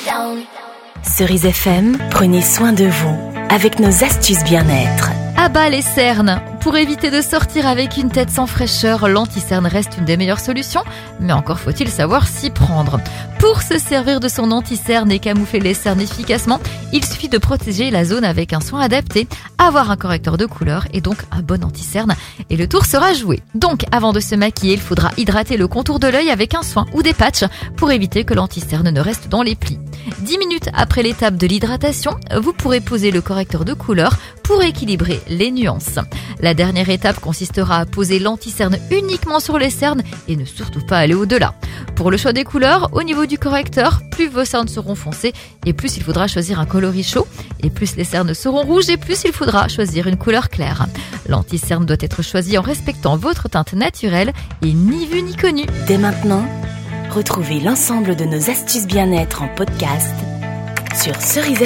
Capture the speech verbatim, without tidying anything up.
Cerise F M, prenez soin de vous avec nos astuces bien-être. À bas les cernes. Pour éviter de sortir avec une tête sans fraîcheur, l'anti-cerne reste une des meilleures solutions, mais encore faut-il savoir s'y prendre. Pour se servir de son anti-cerne et camoufler les cernes efficacement, il suffit de protéger la zone avec un soin adapté, avoir un correcteur de couleur et donc un bon anti-cerne, et le tour sera joué. Donc avant de se maquiller, il faudra hydrater le contour de l'œil avec un soin ou des patchs pour éviter que l'anti-cerne ne reste dans les plis. dix minutes après l'étape de l'hydratation, vous pourrez poser le correcteur de couleur pour équilibrer les nuances. La dernière étape consistera à poser l'anti-cerne uniquement sur les cernes et ne surtout pas aller au-delà. Pour le choix des couleurs, au niveau du correcteur, plus vos cernes seront foncées et plus il faudra choisir un coloris chaud, et plus les cernes seront rouges et plus il faudra choisir une couleur claire. L'anti-cerne doit être choisi en respectant votre teinte naturelle et ni vu ni connu. Dès maintenant, retrouvez l'ensemble de nos astuces bien-être en podcast sur Cerise